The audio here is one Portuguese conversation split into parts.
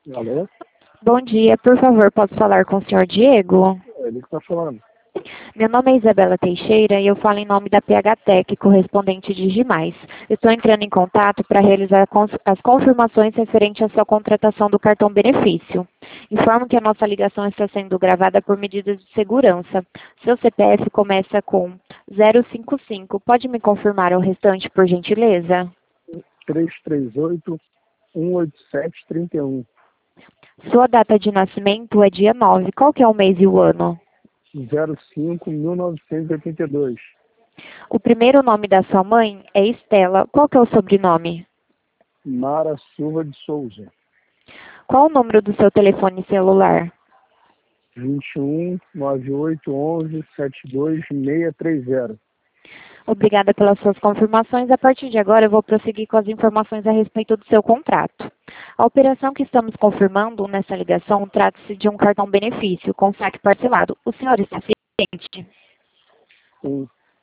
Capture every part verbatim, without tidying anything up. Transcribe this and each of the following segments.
Alô? Bom dia, por favor, posso falar com o senhor Diego? É ele que está falando. Meu nome é Isabela Teixeira e eu falo em nome da P H Tech, correspondente de Gimais. Estou entrando em contato para realizar cons- as confirmações referentes à sua contratação do cartão benefício. Informo que a nossa ligação está sendo gravada por medidas de segurança. Seu C P F começa com zero cinco cinco. Pode me confirmar o restante, por gentileza? três três oito, um oito sete, três um. Sua data de nascimento é dia nove. Qual que é o mês e o ano? zero cinco, mil novecentos e oitenta e dois. O primeiro nome da sua mãe é Estela. Qual que é o sobrenome? Mara Silva de Souza. Qual o número do seu telefone celular? vinte e um, noventa e oito, onze, setenta e dois, seiscentos e trinta. Obrigada pelas suas confirmações. A partir de agora, eu vou prosseguir com as informações a respeito do seu contrato. A operação que estamos confirmando nessa ligação trata-se de um cartão benefício com saque parcelado. O senhor está ciente? Sim,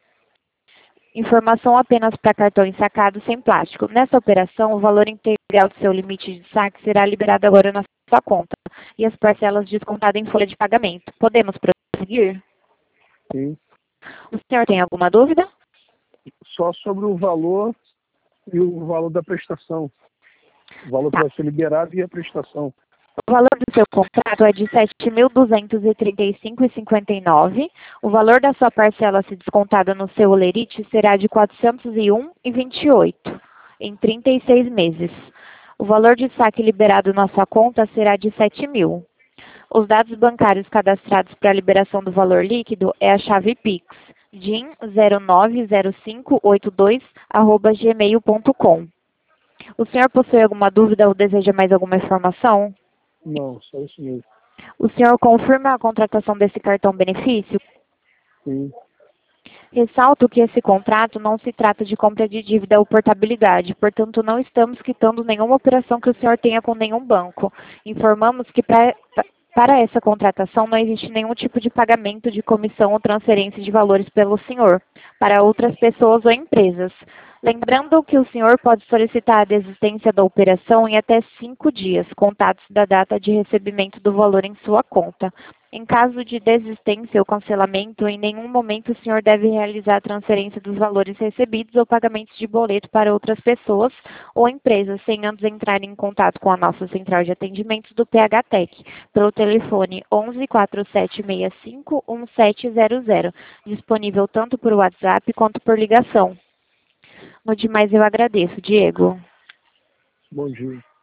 Informação apenas para cartões sacados sem plástico. Nessa operação, o valor integral do seu limite de saque será liberado agora na sua conta e as parcelas descontadas em folha de pagamento. Podemos prosseguir? sim. O senhor tem alguma dúvida? Só sobre o valor e o valor da prestação. O valor que Tá. vai ser liberado e a prestação. O valor do seu contrato é de sete mil duzentos e trinta e cinco reais e cinquenta e nove centavos. O valor da sua parcela a ser descontada no seu Olerite será de quatrocentos e um reais e vinte e oito centavos em trinta e seis meses. O valor de saque liberado na sua conta será de sete mil. Os dados bancários cadastrados para a liberação do valor líquido é a chave Pix, din zero nove zero cinco oito dois arroba gmail ponto com. O senhor possui alguma dúvida ou deseja mais alguma informação? Não, só isso mesmo. O senhor confirma a contratação desse cartão benefício? Sim, Ressalto que esse contrato não se trata de compra de dívida ou portabilidade, portanto não estamos quitando nenhuma operação que o senhor tenha com nenhum banco. Informamos que pra, para essa contratação não existe nenhum tipo de pagamento de comissão ou transferência de valores pelo senhor, para outras pessoas ou empresas. Lembrando que o senhor pode solicitar a desistência da operação em até cinco dias, contados da data de recebimento do valor em sua conta. Em caso de desistência ou cancelamento, em nenhum momento o senhor deve realizar a transferência dos valores recebidos ou pagamentos de boleto para outras pessoas ou empresas, sem antes entrar em contato com a nossa central de atendimentos do P H Tech, pelo telefone onze, quatro sete seis cinco, um sete zero zero, disponível tanto por WhatsApp quanto por ligação. No demais, eu agradeço, Diego. bom dia.